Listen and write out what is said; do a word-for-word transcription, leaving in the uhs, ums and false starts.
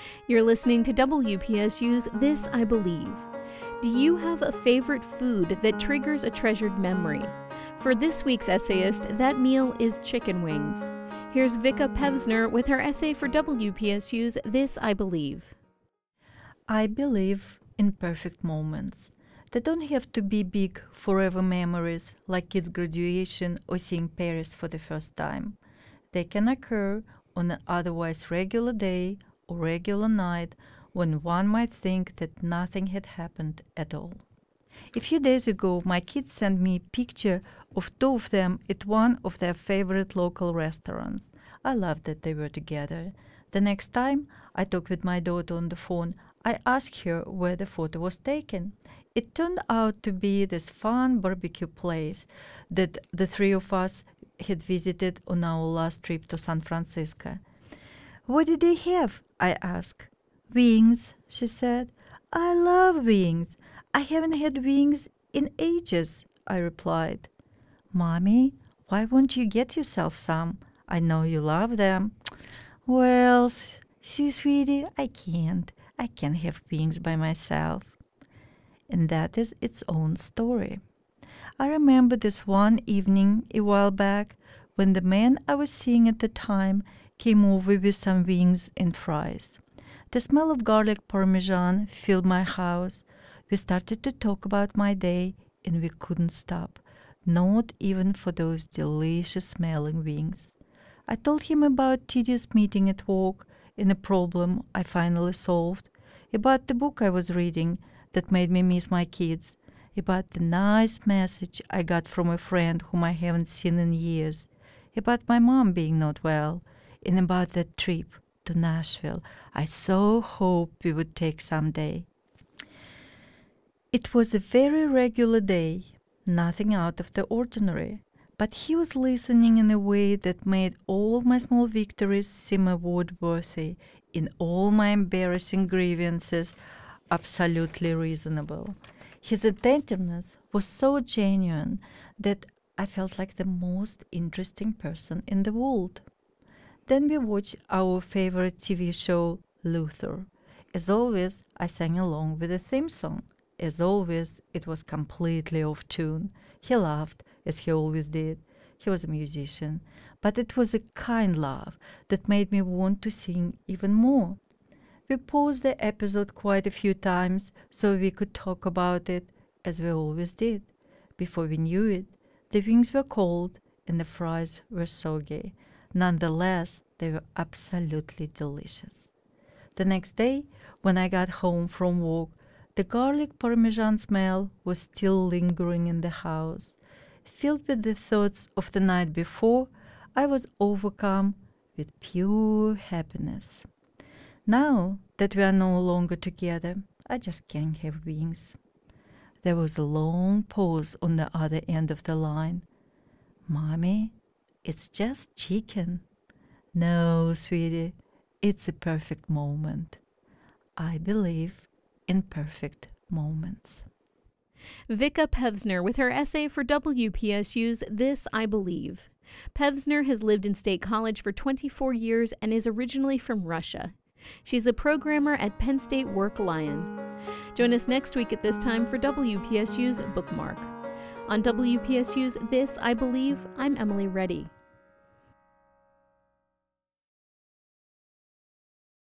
You're listening to W P S U's This I Believe. Do you have a favorite food that triggers a treasured memory? For this week's essayist, that meal is chicken wings. Here's Vika Pevsner with her essay for W P S U's This I Believe. I believe in perfect moments. They don't have to be big, forever memories like kids' graduation or seeing Paris for the first time. They can occur on an otherwise regular day or regular night when one might think that nothing had happened at all. A few days ago, my kids sent me a picture of two of them at one of their favorite local restaurants. I loved that they were together. The next time I talked with my daughter on the phone, I asked her where the photo was taken. It turned out to be this fun barbecue place that the three of us had visited on our last trip to San Francisco. "What did they have?" I asked. "Wings," she said. "I love wings. I haven't had wings in ages," I replied. "Mommy, why won't you get yourself some? I know you love them." "Well, see, sweetie, I can't. I can't have wings by myself." And that is its own story. I remember this one evening a while back when the man I was seeing at the time came over with some wings and fries. The smell of garlic parmesan filled my house. We started to talk about my day, and we couldn't stop, not even for those delicious-smelling wings. I told him about a tedious meeting at work and a problem I finally solved, about the book I was reading that made me miss my kids, about the nice message I got from a friend whom I haven't seen in years, about my mom being not well, and about that trip to Nashville I so hoped we would take someday. It was a very regular day, nothing out of the ordinary, but he was listening in a way that made all my small victories seem award-worthy and all my embarrassing grievances absolutely reasonable. His attentiveness was so genuine that I felt like the most interesting person in the world. Then we watched our favorite T V show, Luther. As always, I sang along with the theme song. As always, it was completely off tune. He laughed, as he always did. He was a musician, but it was a kind laugh that made me want to sing even more. We paused the episode quite a few times so we could talk about it, as we always did. Before we knew it, the wings were cold and the fries were soggy. Nonetheless, they were absolutely delicious. The next day, when I got home from work, the garlic parmesan smell was still lingering in the house. Filled with the thoughts of the night before, I was overcome with pure happiness. Now that we are no longer together, I just can't have wings. There was a long pause on the other end of the line. "Mommy, it's just chicken." "No, sweetie, it's a perfect moment." I believe in perfect moments. Vika Pevsner with her essay for W P S U's This I Believe. Pevsner has lived in State College for twenty-four years and is originally from Russia. She's a programmer at Penn State Work Lion. Join us next week at this time for W P S U's Bookmark. On W P S U's This I Believe, I'm Emily Reddy.